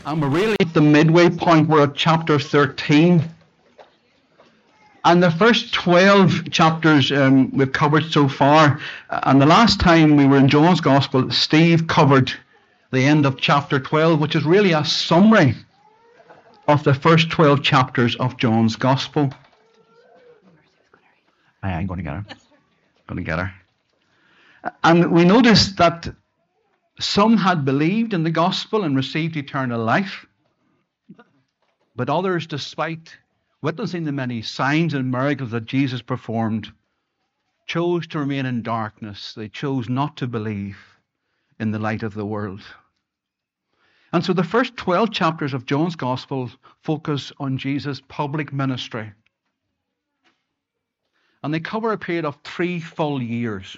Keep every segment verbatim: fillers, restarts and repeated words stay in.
And we're really at the midway point. We're at chapter thirteen. And the first twelve chapters um, we've covered so far. And the last time we were in John's Gospel, Steve covered the end of chapter twelve, which is really a summary of the first twelve chapters of John's Gospel. I'm going to get her. Going to get her. And we noticed that some had believed in the gospel and received eternal life, but others, despite witnessing the many signs and miracles that Jesus performed, chose to remain in darkness. They chose not to believe in the light of the world. And so the first twelve chapters of John's Gospel focus on Jesus' public ministry. And they cover a period of three full years.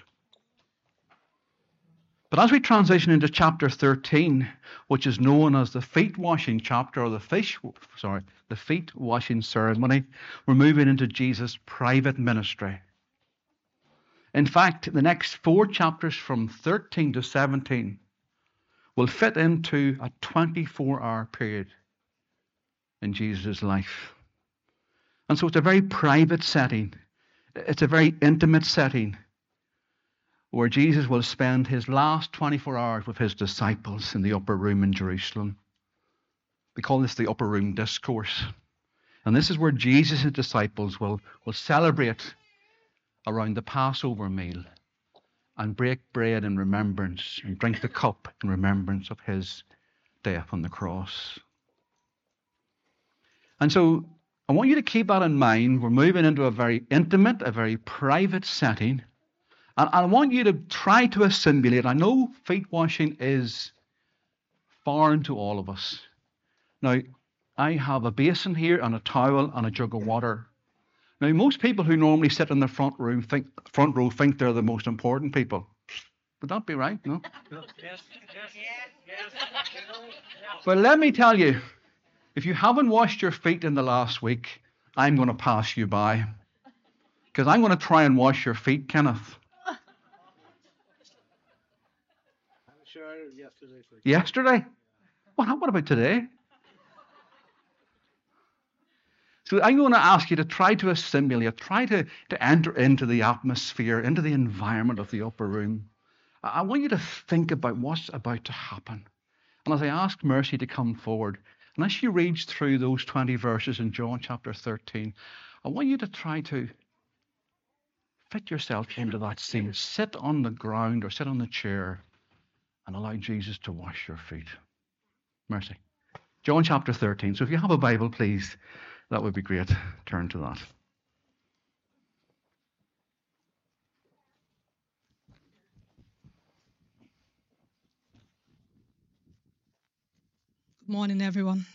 But as we transition into chapter thirteen, which is known as the feet washing chapter, or the fish, sorry, the feet washing ceremony, we're moving into Jesus' private ministry. In fact, the next four chapters from thirteen to seventeen will fit into a twenty-four hour period in Jesus' life. And so it's a very private setting. It's a very intimate setting, where Jesus will spend his last twenty-four hours with his disciples in the upper room in Jerusalem. We call this the upper room discourse. And this is where Jesus and his disciples will, will celebrate around the Passover meal and break bread in remembrance and drink the cup in remembrance of his death on the cross. And so I want you to keep that in mind. We're moving into a very intimate, a very private setting. And I want you to try to assimilate. I know feet washing is foreign to all of us. Now, I have a basin here and a towel and a jug of water. Now, most people who normally sit in the front room think, front row think they're the most important people. Would that be right? No? Yes, yes, yes. Well, let me tell you, if you haven't washed your feet in the last week, I'm going to pass you by. Because I'm going to try and wash your feet, Kenneth. Yesterday. Yesterday? What, what about today? So I'm going to ask you to try to assimilate, try to, to enter into the atmosphere, into the environment of the upper room. I want you to think about what's about to happen. And as I ask Mercy to come forward, and as she reads through those twenty verses in John chapter thirteen, I want you to try to fit yourself into that scene. Sit on the ground or sit on the chair and allow Jesus to wash your feet. Mercy. John chapter thirteen. So if you have a Bible, please, that would be great. Turn to that. Good morning, everyone.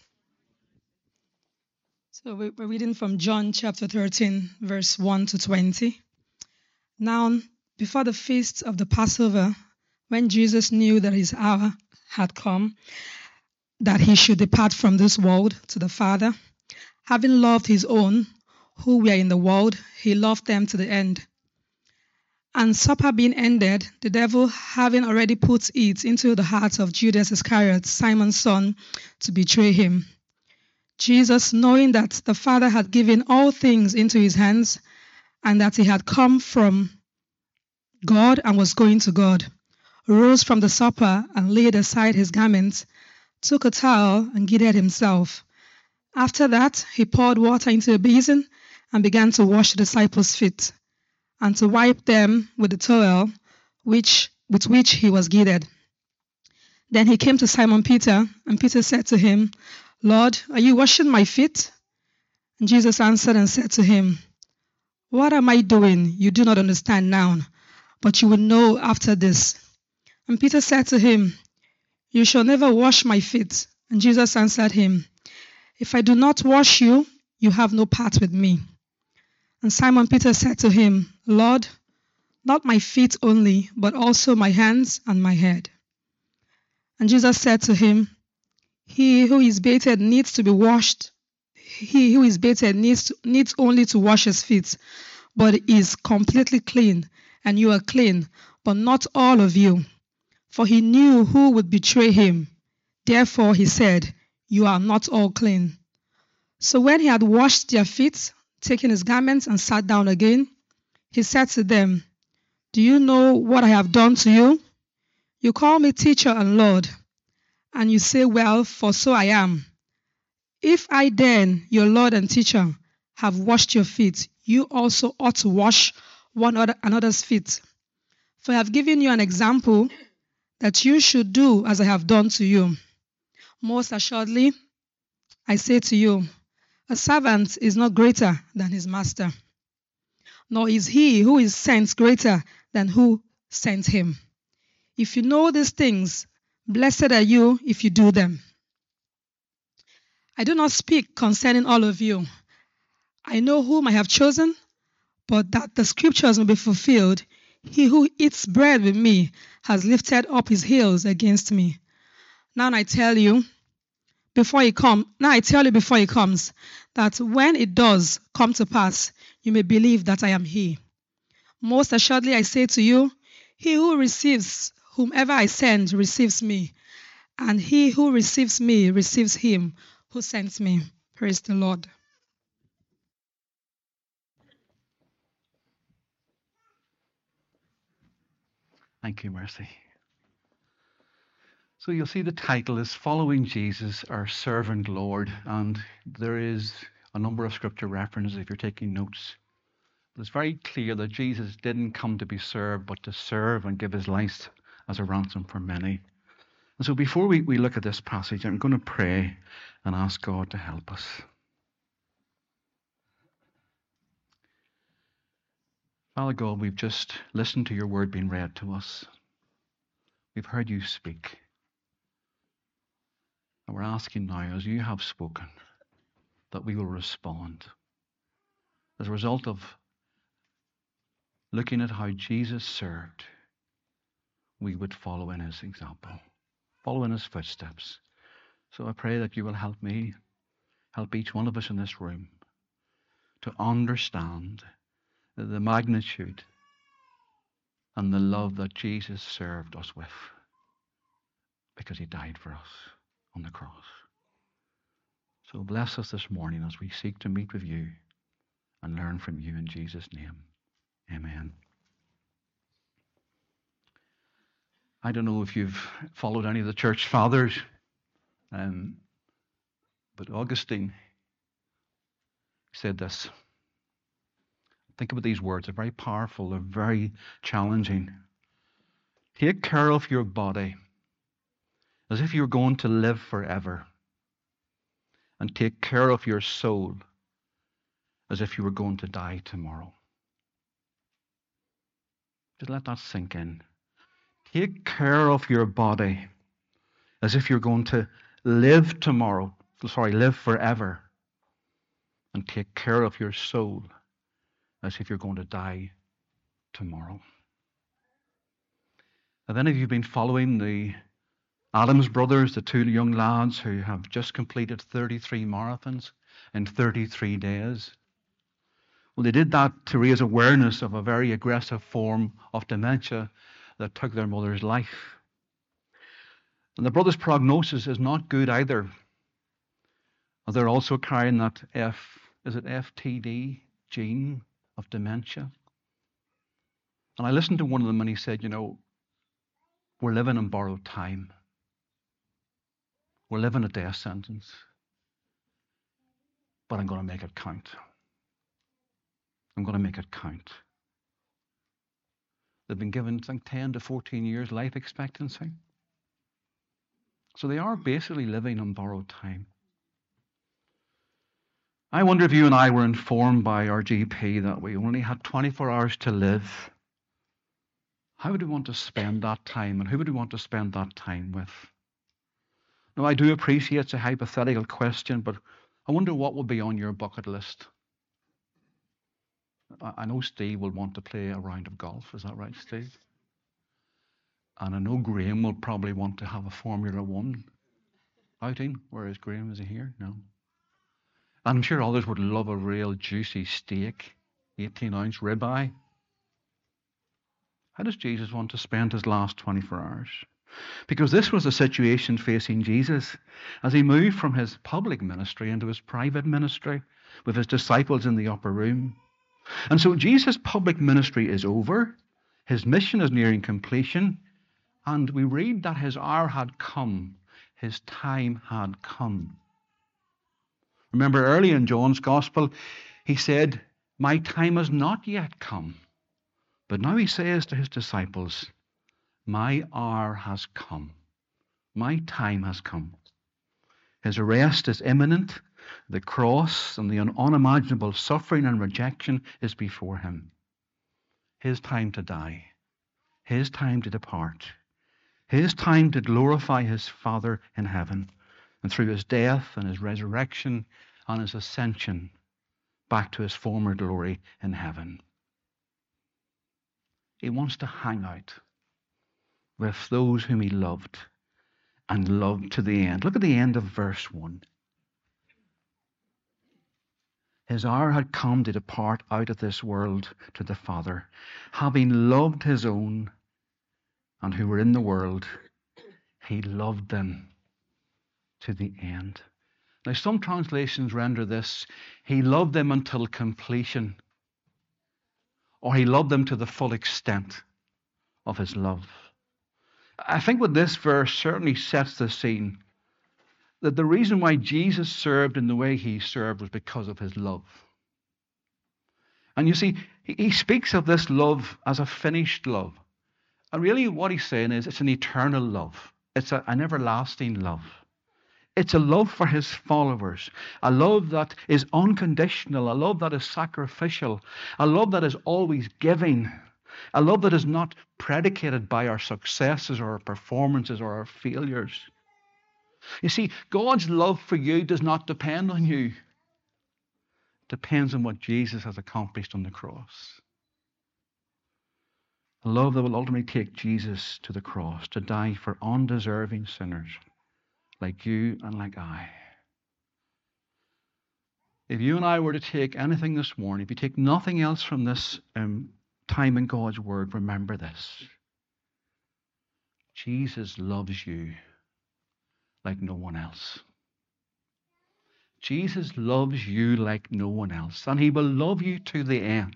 So we're reading from John chapter thirteen, verse one to twenty. Now, before the feast of the Passover, when Jesus knew that his hour had come, that he should depart from this world to the Father, having loved his own who were in the world, he loved them to the end. And supper being ended, the devil having already put it into the heart of Judas Iscariot, Simon's son, to betray him. Jesus, knowing that the Father had given all things into his hands, and that he had come from God and was going to God, rose from the supper and laid aside his garments, took a towel and girded himself. After that, he poured water into a basin and began to wash the disciples' feet, and to wipe them with the towel which, with which he was girded. Then he came to Simon Peter, and Peter said to him, Lord, are you washing my feet? And Jesus answered and said to him, What am I doing? You do not understand now, but you will know after this. And Peter said to him, You shall never wash my feet. And Jesus answered him, If I do not wash you, you have no part with me. And Simon Peter said to him, Lord, not my feet only, but also my hands and my head. And Jesus said to him, He who is bathed needs to be washed. He who is bathed needs, to, needs only to wash his feet, but is completely clean, and you are clean, but not all of you. For he knew who would betray him. Therefore he said, you are not all clean. So when he had washed their feet, taken his garments and sat down again, he said to them, do you know what I have done to you? You call me teacher and Lord, and you say, well, for so I am. If I then, your Lord and teacher, have washed your feet, you also ought to wash one another's feet. For I have given you an example that you should do as I have done to you. Most assuredly, I say to you, a servant is not greater than his master, nor is he who is sent greater than who sent him. If you know these things, blessed are you if you do them. I do not speak concerning all of you. I know whom I have chosen, but that the scriptures may be fulfilled, he who eats bread with me has lifted up his heels against me. Now I tell you, before he come, now I tell you before he comes, that when it does come to pass, you may believe that I am he. Most assuredly I say to you, he who receives whomever I send receives me, and he who receives me receives him who sent me. Praise the Lord. Thank you, Mercy. So you'll see the title is Following Jesus, Our Servant Lord, and there is a number of scripture references if you're taking notes. But it's very clear that Jesus didn't come to be served, but to serve and give his life as a ransom for many. And so before we, we look at this passage, I'm going to pray and ask God to help us. Father God, we've just listened to your word being read to us. We've heard you speak. And we're asking now, as you have spoken, that we will respond. As a result of looking at how Jesus served, we would follow in his example, follow in his footsteps. So I pray that you will help me, help each one of us in this room to understand the magnitude and the love that Jesus served us with, because he died for us on the cross. So bless us this morning as we seek to meet with you and learn from you in Jesus' name. Amen. I don't know if you've followed any of the church fathers, um, but Augustine said this. Think about these words. They're very powerful. They're very challenging. Take care of your body as if you're going to live forever, and take care of your soul as if you were going to die tomorrow. Just let that sink in. Take care of your body as if you're going to live tomorrow, sorry, live forever, and take care of your soul as if you're going to die tomorrow. Have any of you been following the Adams brothers, the two young lads who have just completed thirty-three marathons in thirty-three days? Well, they did that to raise awareness of a very aggressive form of dementia that took their mother's life. And the brothers' prognosis is not good either. They're also carrying that F, is it F T D gene of dementia? And I listened to one of them and he said, you know, we're living in borrowed time. We're living a death sentence. But I'm going to make it count. I'm going to make it count. They've been given, I think, ten to fourteen years life expectancy. So they are basically living on borrowed time. I wonder if you and I were informed by our G P that we only had twenty-four hours to live. How would we want to spend that time, and who would we want to spend that time with? Now, I do appreciate it's a hypothetical question, but I wonder what would be on your bucket list. I know Steve will want to play a round of golf. Is that right, Steve? And I know Graham will probably want to have a Formula One outing. Where is Graham? Is he here? No. And I'm sure others would love a real juicy steak, eighteen ounce ribeye. How does Jesus want to spend his last twenty-four hours? Because this was the situation facing Jesus as he moved from his public ministry into his private ministry with his disciples in the upper room. And so Jesus' public ministry is over. His mission is nearing completion. And we read that his hour had come. His time had come. Remember early in John's Gospel, he said, "My time has not yet come." But now he says to his disciples, "My hour has come. My time has come." His arrest is imminent. The cross and the unimaginable suffering and rejection is before him. His time to die. His time to depart. His time to glorify his Father in heaven. And through his death and his resurrection and his ascension back to his former glory in heaven. He wants to hang out with those whom he loved and loved to the end. Look at the end of verse one. His hour had come to depart out of this world to the Father, having loved his own and who were in the world, he loved them to the end. Now, some translations render this, he loved them until completion, or he loved them to the full extent of his love. I think with this verse certainly sets the scene that the reason why Jesus served in the way he served was because of his love. And you see, he speaks of this love as a finished love. And really what he's saying is it's an eternal love. It's a, an everlasting love. It's a love for his followers, a love that is unconditional, a love that is sacrificial, a love that is always giving, a love that is not predicated by our successes or our performances or our failures. You see, God's love for you does not depend on you. It depends on what Jesus has accomplished on the cross. A love that will ultimately take Jesus to the cross to die for undeserving sinners like you and like I. If you and I were to take anything this morning, if you take nothing else from this um, time in God's Word, remember this. Jesus loves you like no one else. Jesus loves you like no one else, and he will love you to the end.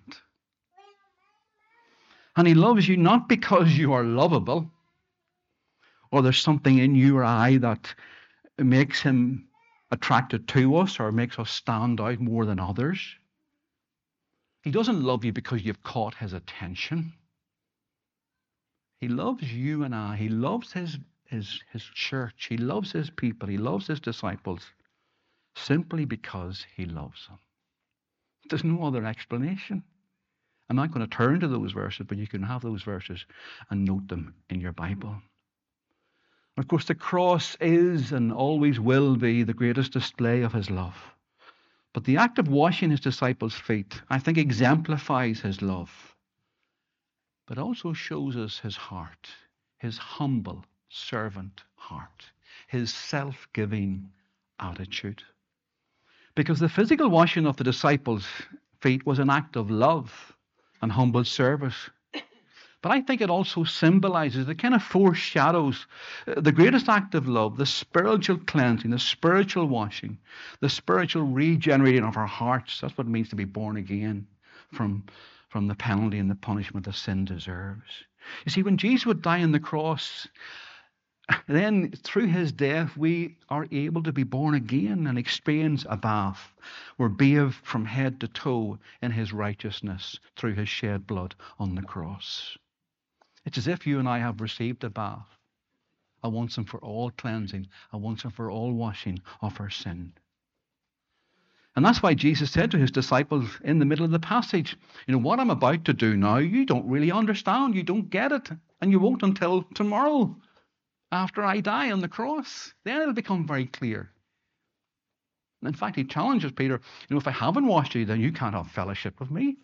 And he loves you not because you are lovable, or there's something in you or I that makes him attracted to us or makes us stand out more than others. He doesn't love you because you've caught his attention. He loves you and I. He loves his, his, his church. He loves his people. He loves his disciples simply because he loves them. There's no other explanation. I'm not going to turn to those verses, but you can have those verses and note them in your Bible. Of course, the cross is and always will be the greatest display of his love. But the act of washing his disciples' feet, I think, exemplifies his love, but also shows us his heart, his humble servant heart, his self-giving attitude. Because the physical washing of the disciples' feet was an act of love and humble service. But I think it also symbolizes, it kind of foreshadows the greatest act of love, the spiritual cleansing, the spiritual washing, the spiritual regenerating of our hearts. That's what it means to be born again from, from the penalty and the punishment that sin deserves. You see, when Jesus would die on the cross, then through his death we are able to be born again and experience a bath. We're bathed from head to toe in his righteousness through his shed blood on the cross. It's as if you and I have received a bath, a once and for all cleansing, a once and for all washing of our sin. And that's why Jesus said to his disciples in the middle of the passage, you know, what I'm about to do now, you don't really understand, you don't get it, and you won't until tomorrow after I die on the cross. Then it'll become very clear. And in fact, he challenges Peter, you know, if I haven't washed you, then you can't have fellowship with me.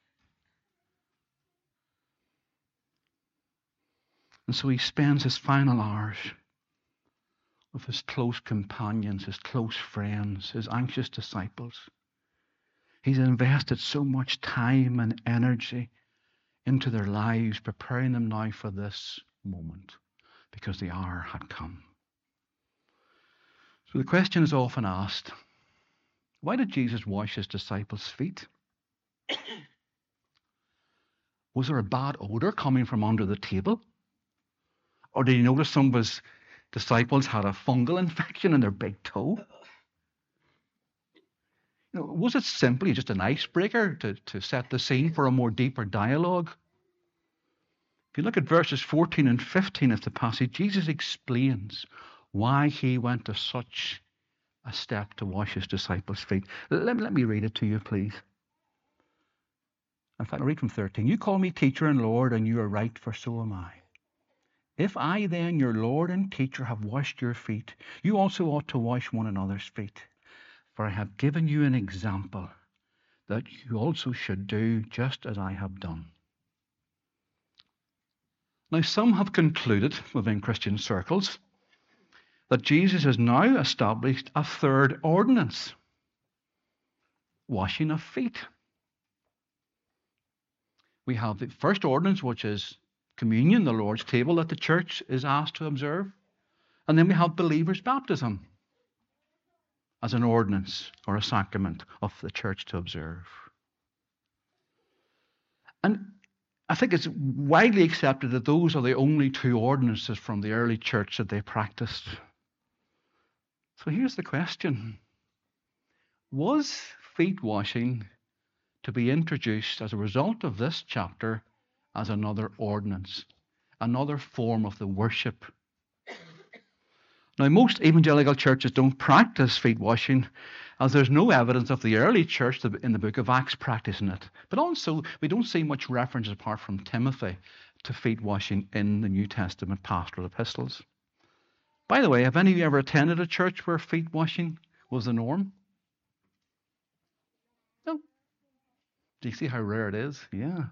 And so he spends his final hours with his close companions, his close friends, his anxious disciples. He's invested so much time and energy into their lives, preparing them now for this moment, because the hour had come. So the question is often asked, why did Jesus wash his disciples' feet? Was there a bad odor coming from under the table? Or did he notice some of his disciples had a fungal infection in their big toe? You know, was it simply just an icebreaker to, to set the scene for a more deeper dialogue? If you look at verses fourteen and fifteen of the passage, Jesus explains why he went to such a step to wash his disciples' feet. Let, let me read it to you, please. In fact, I'll read from thirteen. You call me teacher and Lord, and you are right, for so am I. If I then, your Lord and teacher, have washed your feet, you also ought to wash one another's feet. For I have given you an example that you also should do just as I have done. Now, some have concluded within Christian circles that Jesus has now established a third ordinance, washing of feet. We have the first ordinance, which is communion, the Lord's table that the church is asked to observe. And then we have believers' baptism as an ordinance or a sacrament of the church to observe. And I think it's widely accepted that those are the only two ordinances from the early church that they practiced. So here's the question. Was feet washing to be introduced as a result of this chapter as another ordinance, another form of the worship? Now, most evangelical churches don't practice feet washing, as there's no evidence of the early church in the book of Acts practicing it. But also, we don't see much reference apart from Timothy to feet washing in the New Testament pastoral epistles. By the way, have any of you ever attended a church where feet washing was the norm? No. Do you see how rare it is? Yeah.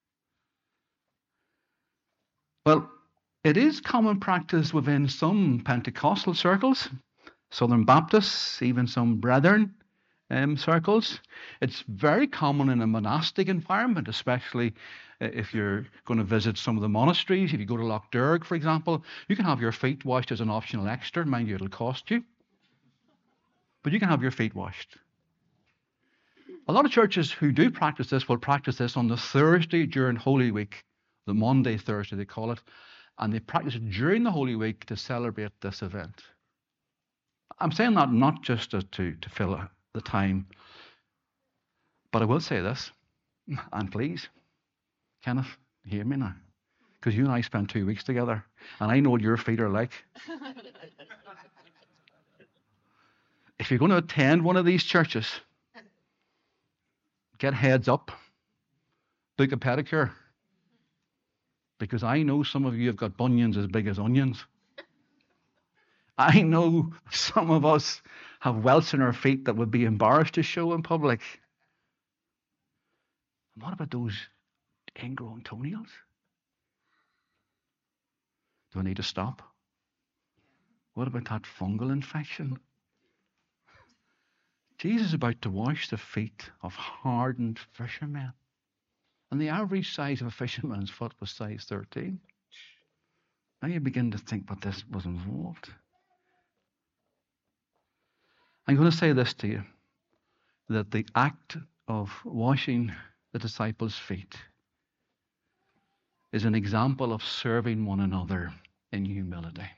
Well, it is common practice within some Pentecostal circles, Southern Baptists, even some Brethren um, circles. It's very common in a monastic environment, especially if you're going to visit some of the monasteries. If you go to Loch Derg, for example, you can have your feet washed as an optional extra. Mind you, it'll cost you. But you can have your feet washed. A lot of churches who do practice this will practice this on the Thursday during Holy Week, the Monday Thursday they call it, and they practice it during the Holy Week to celebrate this event. I'm saying that not just to, to, to fill the time, but I will say this, and please, Kenneth, hear me now, because you and I spent two weeks together, and I know what your feet are like. If you're going to attend one of these churches, get heads up, book a pedicure, because I know some of you have got bunions as big as onions. I know some of us have welts in our feet that would be embarrassed to show in public. And what about those ingrown toenails? Do I need to stop? What about that fungal infection? Jesus is about to wash the feet of hardened fishermen. And the average size of a fisherman's foot was size thirteen. Now you begin to think what this was involved. I'm going to say this to you, that the act of washing the disciples' feet is an example of serving one another in humility.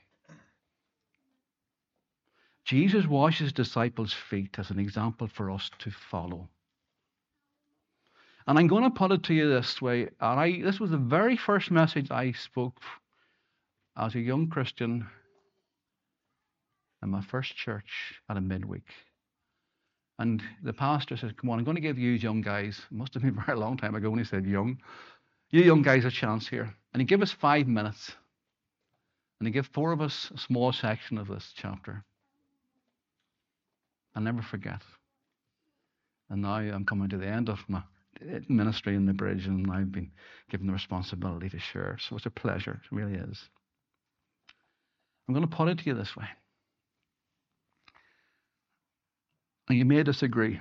Jesus washes disciples' feet as an example for us to follow. And I'm going to put it to you this way. And I, this was the very first message I spoke as a young Christian in my first church at a midweek. And the pastor said, come on, I'm going to give you young guys, it must have been a very long time ago when he said young, you young guys a chance here. And he gave us five minutes. And he gave four of us a small section of this chapter. I'll never forget. And now I'm coming to the end of my ministry in the bridge, and I've been given the responsibility to share. So it's a pleasure. It really is. I'm going to put it to you this way. And you may disagree.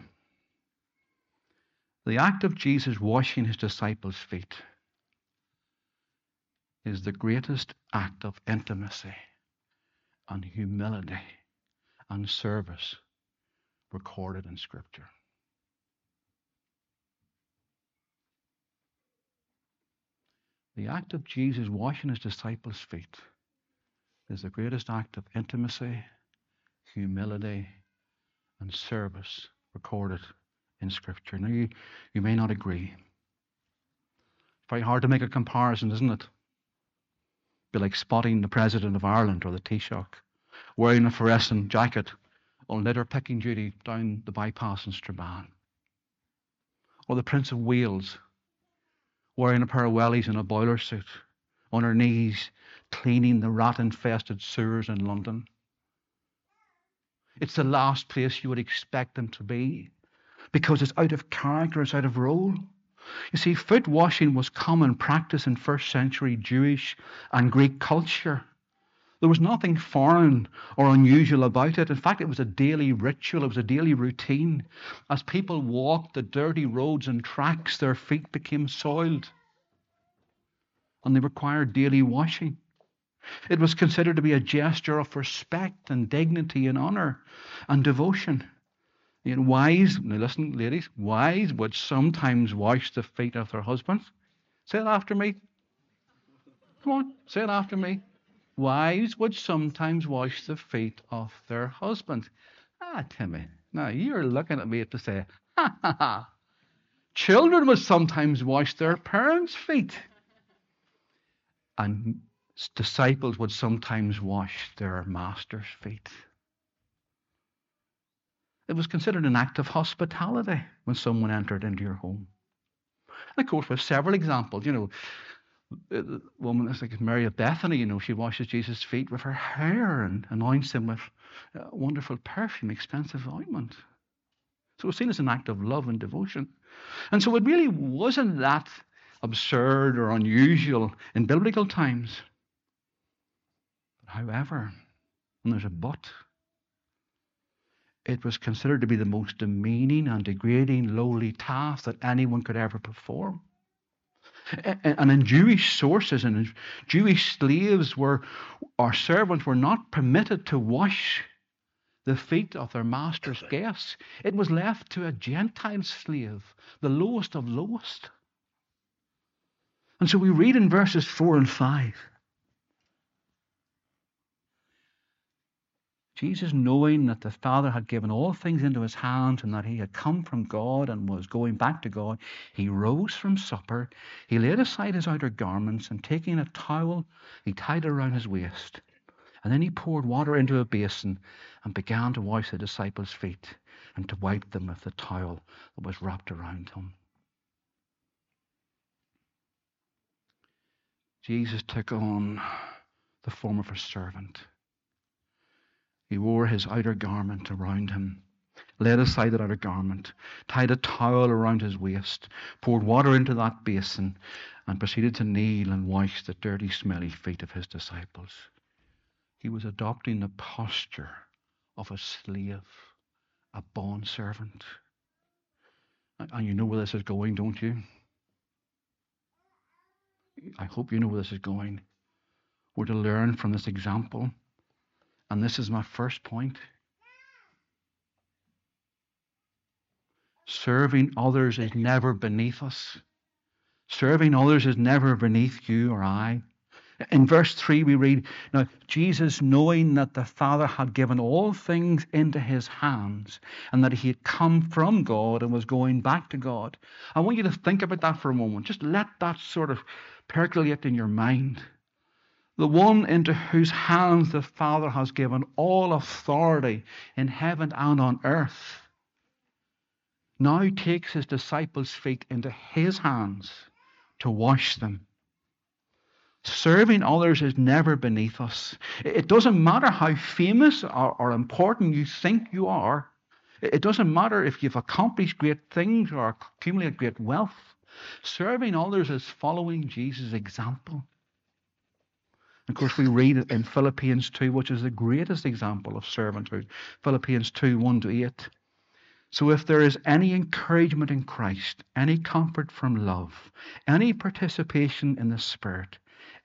The act of Jesus washing his disciples' feet is the greatest act of intimacy and humility and service recorded in Scripture. The act of Jesus washing his disciples' feet is the greatest act of intimacy, humility, and service recorded in Scripture. Now, you, you may not agree. It's very hard to make a comparison, isn't it? It'd be like spotting the President of Ireland or the Taoiseach wearing a fluorescent jacket on litter picking duty down the bypass in Strabane. Or the Prince of Wales wearing a pair of wellies and a boiler suit on her knees cleaning the rat-infested sewers in London. It's the last place you would expect them to be because it's out of character, it's out of role. You see, foot washing was common practice in first century Jewish and Greek culture. There was nothing foreign or unusual about it. In fact, it was a daily ritual. It was a daily routine. As people walked the dirty roads and tracks, their feet became soiled, and they required daily washing. It was considered to be a gesture of respect and dignity and honor and devotion. And wives, now listen, ladies, wives would sometimes wash the feet of their husbands. Say it after me. Come on, say it after me. Wives would sometimes wash the feet of their husbands. Ah, Timmy, now you're looking at me to say, ha ha ha. Children would sometimes wash their parents' feet. And disciples would sometimes wash their master's feet. It was considered an act of hospitality when someone entered into your home. And of course, we have several examples. You know, the woman, I think it's Mary of Bethany, you know, she washes Jesus' feet with her hair and anoints him with wonderful perfume, expensive ointment. So it was seen as an act of love and devotion. And so it really wasn't that absurd or unusual in biblical times. However, and there's a but, it was considered to be the most demeaning and degrading, lowly task that anyone could ever perform. And in Jewish sources and Jewish slaves were, or servants were not permitted to wash the feet of their master's guests. It was left to a Gentile slave, the lowest of lowest. And so we read in verses four and five, Jesus, knowing that the Father had given all things into his hands and that he had come from God and was going back to God, he rose from supper. He laid aside his outer garments and taking a towel, he tied it around his waist. And then he poured water into a basin and began to wash the disciples' feet and to wipe them with the towel that was wrapped around him. Jesus took on the form of a servant. He wore his outer garment around him, laid aside that outer garment, tied a towel around his waist, poured water into that basin, and proceeded to kneel and wash the dirty, smelly feet of his disciples. He was adopting the posture of a slave, a bondservant. And you know where this is going, don't you? I hope you know where this is going. We're to learn from this example. And this is my first point. Serving others is never beneath us. Serving others is never beneath you or I. In verse three we read, now Jesus, knowing that the Father had given all things into his hands and that he had come from God and was going back to God. I want you to think about that for a moment. Just let that sort of percolate in your mind. The one into whose hands the Father has given all authority in heaven and on earth, now takes his disciples' feet into his hands to wash them. Serving others is never beneath us. It doesn't matter how famous or, or important you think you are. It doesn't matter if you've accomplished great things or accumulated great wealth. Serving others is following Jesus' example. Of course, we read it in Philippians two, which is the greatest example of servanthood. Philippians two, one to eight. So if there is any encouragement in Christ, any comfort from love, any participation in the Spirit,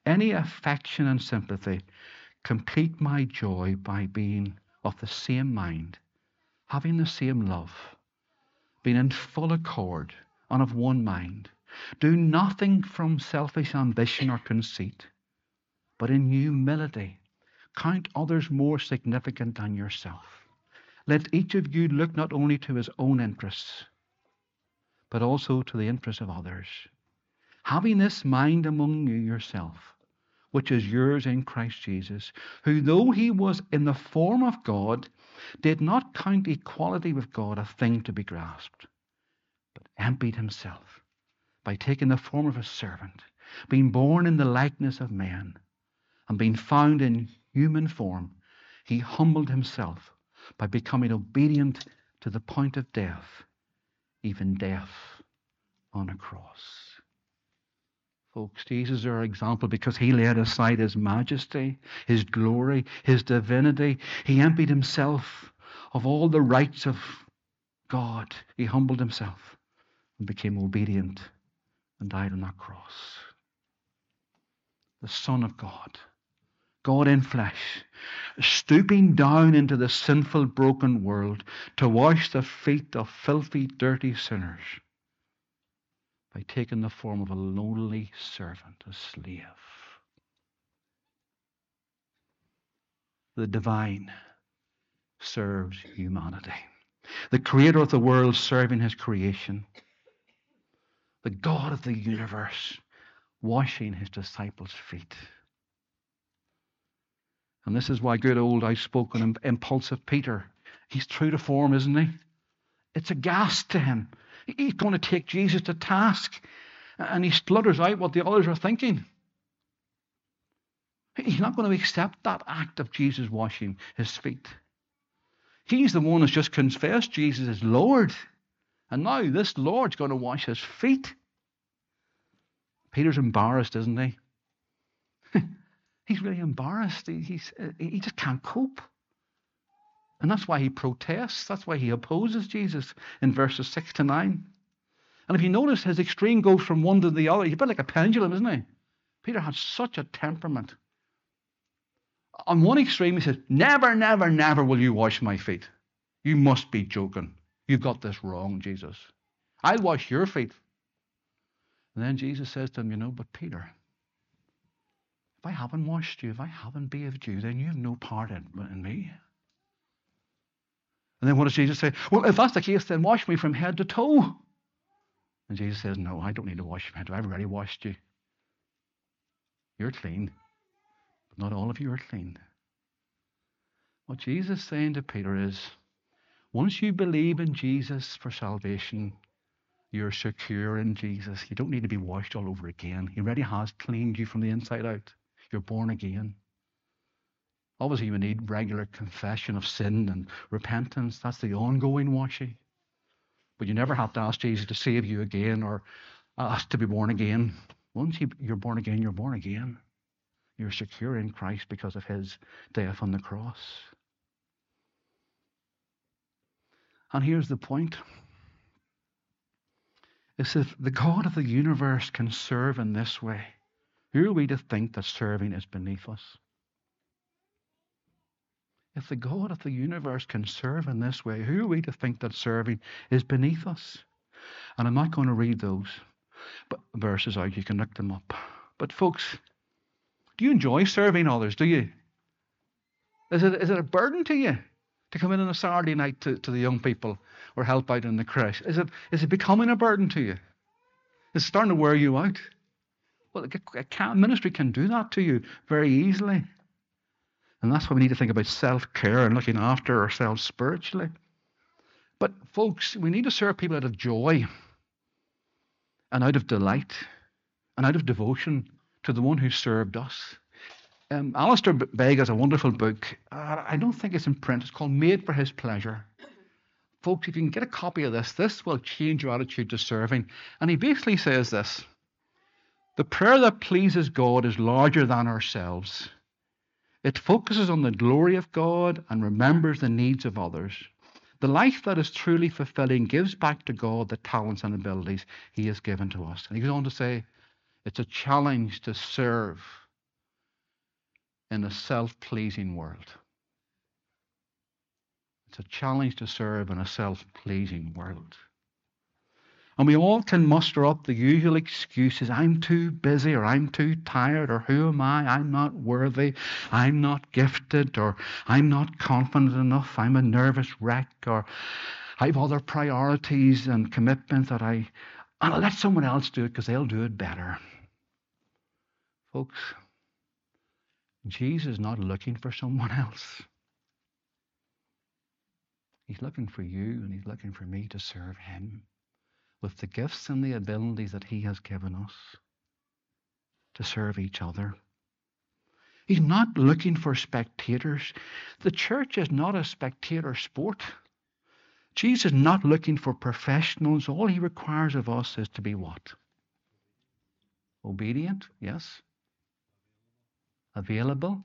any affection and sympathy. Complete my joy by being of the same mind, having the same love, being in full accord and of one mind. Do nothing from selfish ambition or conceit, but in humility count others more significant than yourself. Let each of you look not only to his own interests, but also to the interests of others. Having this mind among you yourself, which is yours in Christ Jesus, who though he was in the form of God, did not count equality with God a thing to be grasped, but emptied himself by taking the form of a servant, being born in the likeness of men, and being found in human form, he humbled himself by becoming obedient to the point of death, even death on a cross. Folks, Jesus is our example because he laid aside his majesty, his glory, his divinity. He emptied himself of all the rights of God. He humbled himself and became obedient and died on that cross. The Son of God, God in flesh, stooping down into the sinful, broken world to wash the feet of filthy, dirty sinners by taking the form of a lowly servant, a slave. The divine serves humanity. The creator of the world serving his creation. The God of the universe washing his disciples' feet. And this is why good old outspoken impulsive Peter, he's true to form, isn't he? It's a gas to him. He's going to take Jesus to task. And he splutters out what the others are thinking. He's not going to accept that act of Jesus washing his feet. He's the one who's just confessed Jesus is Lord. And now this Lord's going to wash his feet. Peter's embarrassed, isn't he? He's really embarrassed. He, he's, he just can't cope. And that's why he protests. That's why he opposes Jesus in verses six to nine. And if you notice, his extreme goes from one to the other. He's a bit like a pendulum, isn't he? Peter had such a temperament. On one extreme, he says, never, never, never will you wash my feet. You must be joking. You've got this wrong, Jesus. I'll wash your feet. And then Jesus says to him, you know, but Peter, if I haven't washed you, if I haven't bathed you, then you have no part in, in me. And then what does Jesus say? Well, if that's the case, then wash me from head to toe. And Jesus says, no, I don't need to wash your head. I've already washed you. You're clean. But not all of you are clean. What Jesus is saying to Peter is, once you believe in Jesus for salvation, you're secure in Jesus. You don't need to be washed all over again. He already has cleaned you from the inside out. You're born again. Obviously, you need regular confession of sin and repentance. That's the ongoing washing. But you never have to ask Jesus to save you again or ask to be born again. Once you're born again, you're born again. You're secure in Christ because of his death on the cross. And here's the point. It's if the God of the universe can serve in this way, who are we to think that serving is beneath us? If the God of the universe can serve in this way, who are we to think that serving is beneath us? And I'm not going to read those verses out. You can look them up. But folks, do you enjoy serving others? Do you? Is it, is it a burden to you to come in on a Saturday night to, to the young people or help out in the creche? Is it, is it becoming a burden to you? Is it starting to wear you out? Well, a ministry can do that to you very easily. And that's why we need to think about self-care and looking after ourselves spiritually. But folks, we need to serve people out of joy and out of delight and out of devotion to the one who served us. Um, Alistair Begg has a wonderful book. Uh, I don't think it's in print. It's called Made for His Pleasure. Folks, if you can get a copy of this, this will change your attitude to serving. And he basically says this: the prayer that pleases God is larger than ourselves. It focuses on the glory of God and remembers the needs of others. The life that is truly fulfilling gives back to God the talents and abilities he has given to us. And he goes on to say, it's a challenge to serve in a self-pleasing world. It's a challenge to serve in a self-pleasing world. And we all can muster up the usual excuses. I'm too busy, or I'm too tired, or who am I? I'm not worthy. I'm not gifted, or I'm not confident enough. I'm a nervous wreck, or I have other priorities and commitments that I... And I'll let someone else do it because they'll do it better. Folks, Jesus is not looking for someone else. He's looking for you, and he's looking for me to serve him with the gifts and the abilities that he has given us to serve each other. He's not looking for spectators. The church is not a spectator sport. Jesus is not looking for professionals. All he requires of us is to be what? Obedient, yes. Available.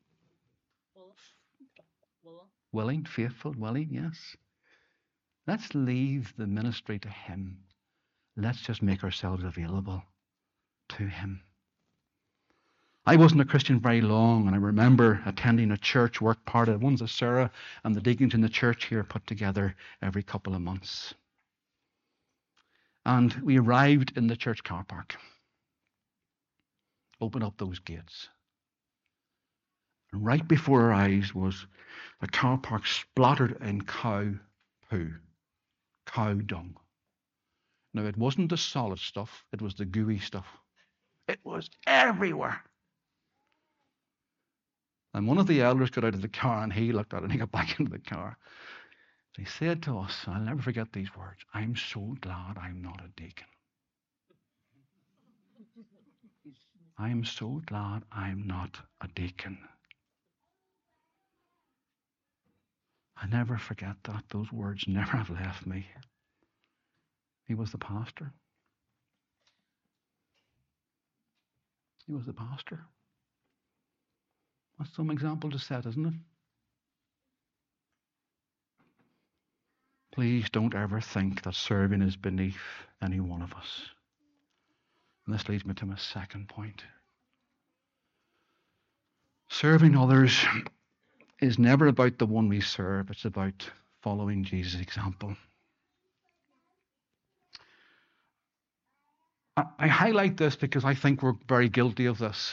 Willing, faithful, willing, yes. Let's leave the ministry to him. Let's just make ourselves available to him. I wasn't a Christian very long, and I remember attending a church work party, the ones that Sarah and the deacons in the church here put together every couple of months. And we arrived in the church car park. Open up those gates. And right before our eyes was the car park splattered in cow poo, cow dung. Now, it wasn't the solid stuff, it was the gooey stuff. It was everywhere. And one of the elders got out of the car, and he looked at it, and he got back into the car. He said to us, I'll never forget these words, I'm so glad I'm not a deacon. I'm so glad I'm not a deacon. I never forget that. Those words never have left me. He was the pastor. He was the pastor. That's some example to set, isn't it? Please don't ever think that serving is beneath any one of us. And this leads me to my second point. Serving others is never about the one we serve. It's about following Jesus' example. I, I highlight this because I think we're very guilty of this.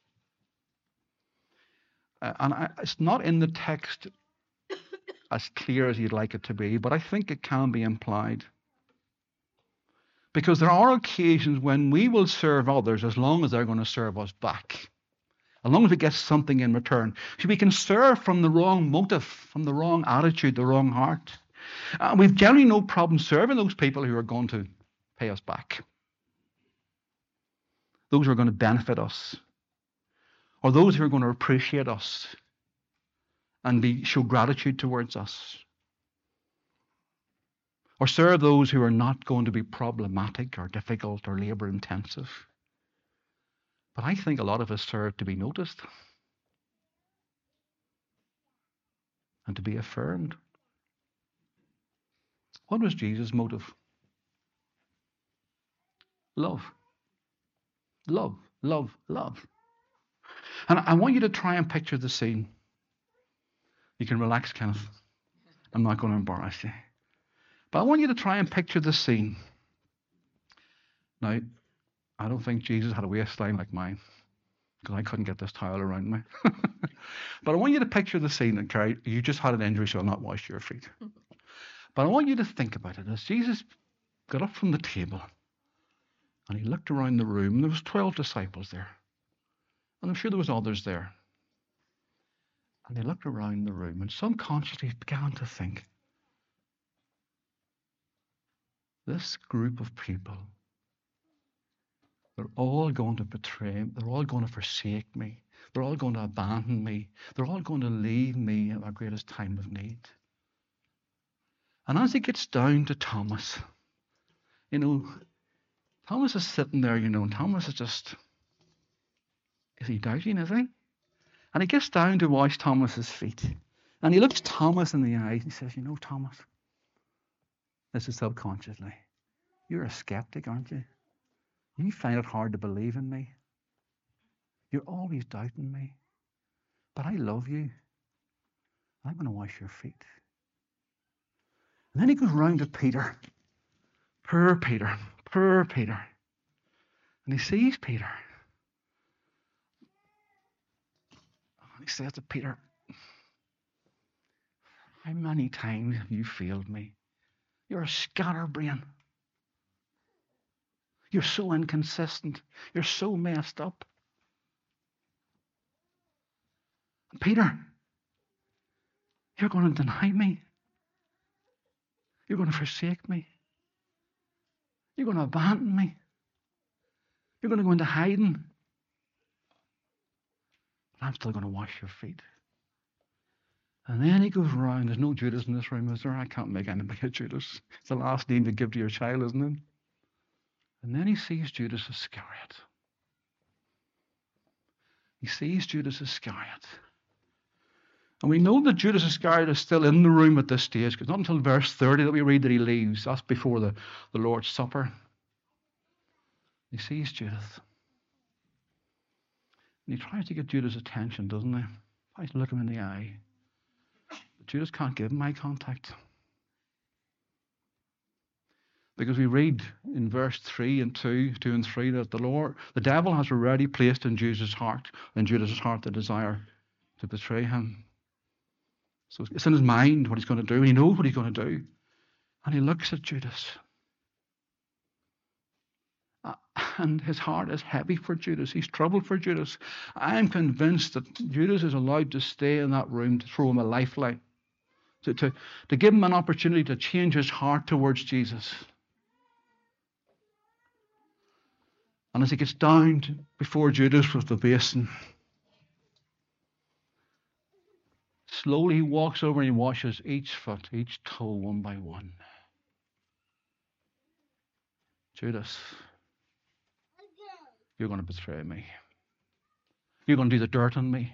Uh, and I, it's not in the text as clear as you'd like it to be, but I think it can be implied. Because there are occasions when we will serve others as long as they're going to serve us back. As long as we get something in return. So we can serve from the wrong motive, from the wrong attitude, the wrong heart. And we've generally no problem serving those people who are going to pay us back. Those who are going to benefit us. Or those who are going to appreciate us and be, show gratitude towards us. Or serve those who are not going to be problematic or difficult or labour intensive. But I think a lot of us serve to be noticed and to be affirmed. What was Jesus' motive? Love. Love, love, love. And I want you to try and picture the scene. You can relax, Kenneth. I'm not going to embarrass you. But I want you to try and picture the scene. Now, I don't think Jesus had a waistline like mine, because I couldn't get this towel around me. But I want you to picture the scene, and Carrie, you just had an injury, so I'll not wash your feet. But I want you to think about it. As Jesus got up from the table, and he looked around the room, and there was twelve disciples there. And I'm sure there was others there. And they looked around the room, and subconsciously began to think, this group of people, they're all going to betray me. They're all going to forsake me. They're all going to abandon me. They're all going to leave me at my greatest time of need. And as he gets down to Thomas, you know, Thomas is sitting there, you know, and Thomas is just, is he doubting, is he? And he gets down to wash Thomas's feet. And he looks Thomas in the eyes and he says, you know, Thomas, this is subconsciously, you're a skeptic, aren't you? You find it hard to believe in me. You're always doubting me. but I love you. I'm going to wash your feet. And then he goes round to Peter. Poor Peter. Poor Peter. And he sees Peter. And he says to Peter, how many times have you failed me? You're a scatterbrain. You're so inconsistent. You're so messed up. Peter, you're going to deny me. You're going to forsake me. You're going to abandon me. You're going to go into hiding. But I'm still going to wash your feet. And then he goes round. There's no Judas in this room, is there? I can't make anybody a Judas. It's the last name to give to your child, isn't it? And then he sees Judas Iscariot. He sees Judas Iscariot. And we know that Judas Iscariot is still in the room at this stage, because not until verse thirty that we read that he leaves. That's before the, the Lord's Supper. He sees Judas. And he tries to get Judas' attention, doesn't he? He tries to look him in the eye. But Judas can't give him eye contact. Because we read in verse three and two, two and three, that the Lord, the devil has already placed in Judas' heart, in Judas' heart, the desire to betray him. So it's in his mind what he's going to do. He knows what he's going to do. And he looks at Judas. Uh, and his heart is heavy for Judas. He's troubled for Judas. I'm convinced that Judas is allowed to stay in that room to throw him a lifeline. To, to, to give him an opportunity to change his heart towards Jesus. And as he gets down to, before Judas with the basin, slowly he walks over and he washes each foot, each toe, one by one. Judas, you're going to betray me. You're going to do the dirt on me.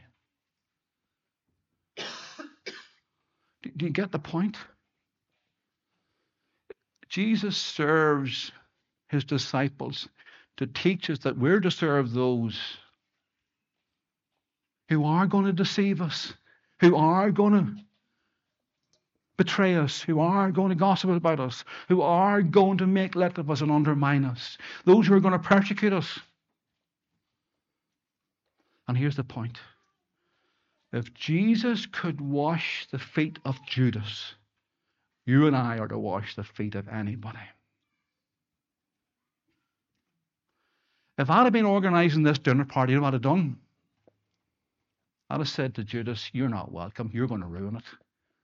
Do, do you get the point? Jesus serves his disciples to teach us that we're to serve those who are going to deceive us, who are going to betray us, who are going to gossip about us, who are going to make light of us and undermine us, those who are going to persecute us. And here's the point. If Jesus could wash the feet of Judas, you and I are to wash the feet of anybody. If I'd have been organising this dinner party, you know what I'd have done? I'd have said to Judas, you're not welcome. You're going to ruin it.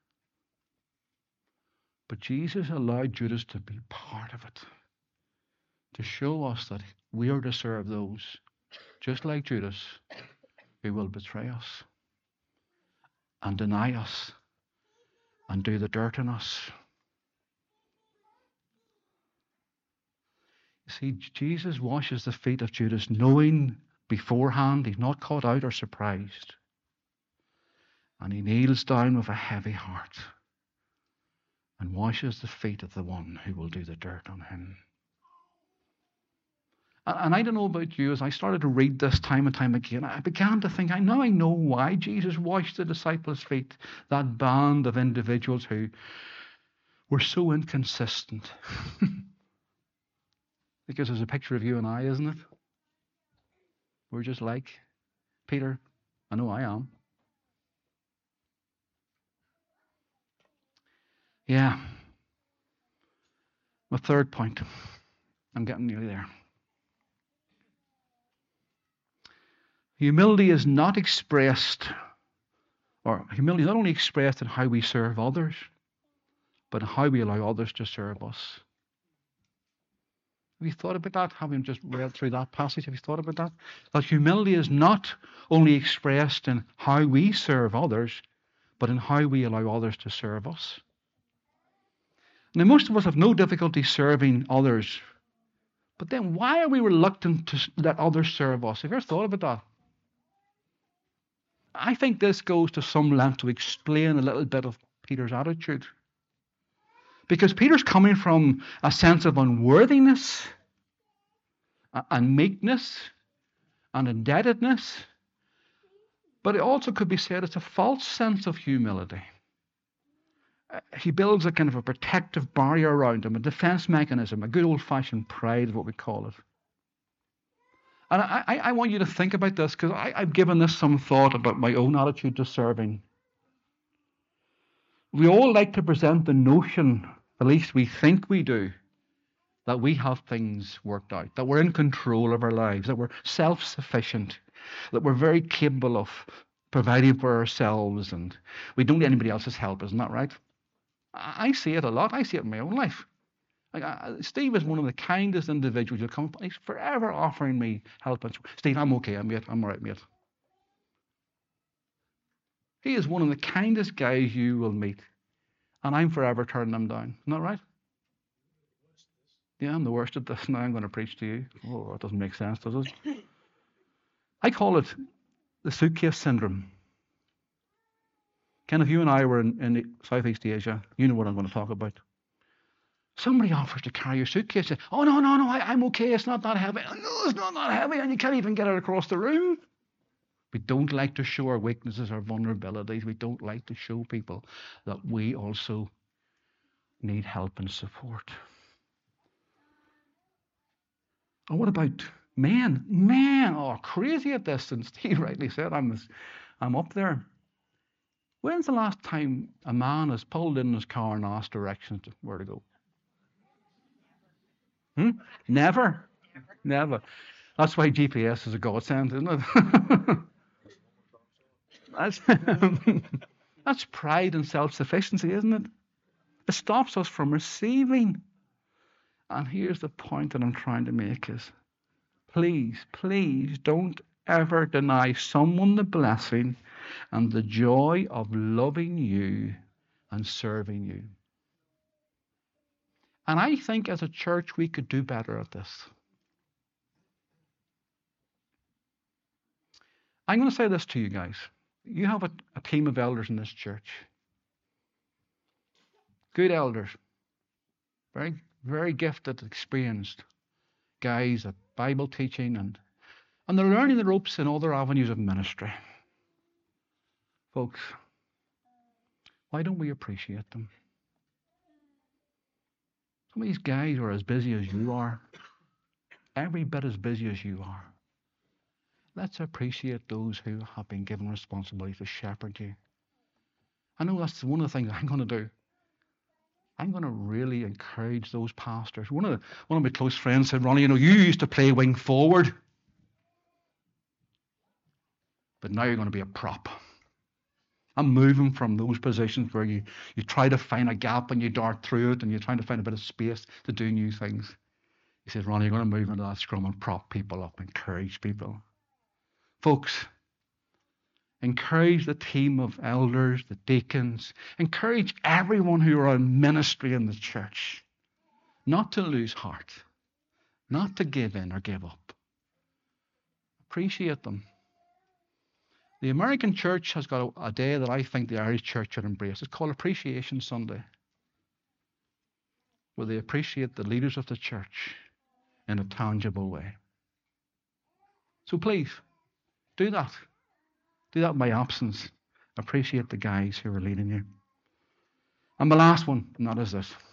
But Jesus allowed Judas to be part of it, to show us that we are to serve those, just like Judas, who will betray us and deny us and do the dirt on us. See, Jesus washes the feet of Judas knowing beforehand he's not caught out or surprised. And he kneels down with a heavy heart and washes the feet of the one who will do the dirt on him. And, and I don't know about you, as I started to read this time and time again, I began to think, I now I know why Jesus washed the disciples' feet, that band of individuals who were so inconsistent. Because there's a picture of you and I, isn't it? We're just like Peter. I know I am. Yeah. My third point. I'm getting nearly there. Humility is not expressed, or humility is not only expressed in how we serve others, but in how we allow others to serve us. Have you thought about that? Having just read through that passage, have you thought about that? That humility is not only expressed in how we serve others, but in how we allow others to serve us. Now, most of us have no difficulty serving others, but then why are we reluctant to let others serve us? Have you ever thought about that? I think this goes to some length to explain a little bit of Peter's attitude. Because Peter's coming from a sense of unworthiness and meekness and indebtedness. But it also could be said it's a false sense of humility. He builds a kind of a protective barrier around him, a defense mechanism, a good old-fashioned pride is what we call it. And I, I, I want you to think about this, because I've given this some thought about my own attitude to serving. We all like to present the notion, at least we think we do, that we have things worked out, that we're in control of our lives, that we're self-sufficient, that we're very capable of providing for ourselves, and we don't need anybody else's help. Isn't that right? I see it a lot. I see it in my own life. Like, uh, Steve is one of the kindest individuals you'll come upon. He's forever offering me help. And Steve, I'm okay, mate. I'm all right, mate. He is one of the kindest guys you will meet. And I'm forever turning him down. Isn't that right? Yeah, I'm the worst at this. Now I'm going to preach to you. Oh, that doesn't make sense, does it? I call it the suitcase syndrome. Ken, if you and I were in, in Southeast Asia, you know what I'm going to talk about. Somebody offers to carry your suitcase. Say, oh, no, no, no, I, I'm okay. It's not that heavy. No, it's not that heavy. And you can't even get it across the room. We don't like to show our weaknesses, our vulnerabilities. We don't like to show people that we also need help and support. And what about men? Men are crazy at this. And Steve rightly said, I'm, this, I'm up there. When's the last time a man has pulled in his car and asked directions to where to go? Hmm? Never. Never. That's why G P S is a godsend, isn't it? that's, that's pride and self-sufficiency, isn't it? It stops us from receiving. And here's the point that I'm trying to make is, please, please don't ever deny someone the blessing and the joy of loving you and serving you. And I think as a church we could do better at this. I'm going to say this to you guys. You have a, a team of elders in this church. Good elders. Very, very gifted, experienced guys at Bible teaching, and, and they're learning the ropes in other avenues of ministry. Folks, why don't we appreciate them? Some of these guys are as busy as you are, every bit as busy as you are. Let's appreciate those who have been given responsibility to shepherd you. I know that's one of the things I'm going to do. I'm going to really encourage those pastors. One of, the, one of my close friends said, Ronnie, you know, you used to play wing forward, but now you're going to be a prop. I'm moving from those positions where you, you try to find a gap and you dart through it and you're trying to find a bit of space to do new things. He said, Ronnie, you're going to move into that scrum and prop people up, encourage people. Folks, encourage the team of elders, the deacons. Encourage everyone who are in ministry in the church not to lose heart, not to give in or give up. Appreciate them. The American church has got a, a day that I think the Irish church should embrace. It's called Appreciation Sunday, where they appreciate the leaders of the church in a tangible way. So please, do that. Do that in my absence. Appreciate the guys who are leading you. And the last one, and that is this.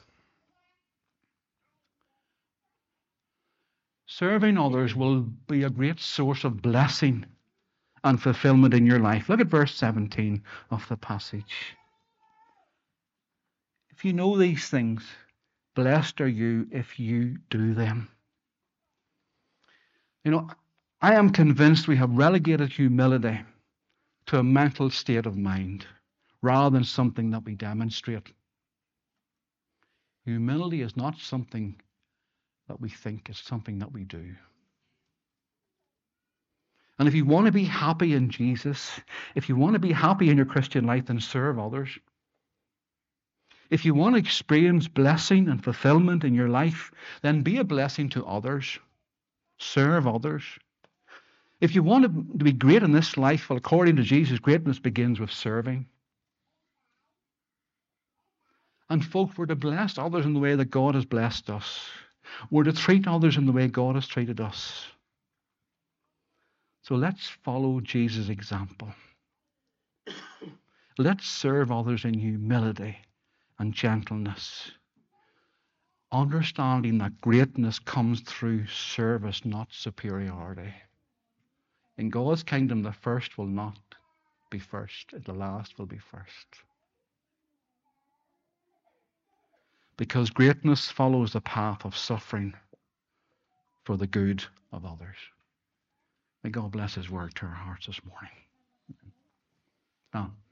Serving others will be a great source of blessing and fulfillment in your life. Look at verse seventeen of the passage. If you know these things, blessed are you if you do them. You know, I am convinced we have relegated humility to a mental state of mind rather than something that we demonstrate. Humility is not something that we think, it's something that we do. And if you want to be happy in Jesus, if you want to be happy in your Christian life, then serve others. If you want to experience blessing and fulfillment in your life, then be a blessing to others. Serve others. If you want to be great in this life, well, according to Jesus, greatness begins with serving. And folks, we're to bless others in the way that God has blessed us. We're to treat others in the way God has treated us. So let's follow Jesus' example. Let's serve others in humility and gentleness, understanding that greatness comes through service, not superiority. In God's kingdom, the first will not be first, the last will be first. Because greatness follows the path of suffering for the good of others. May God bless His word to our hearts this morning. Now,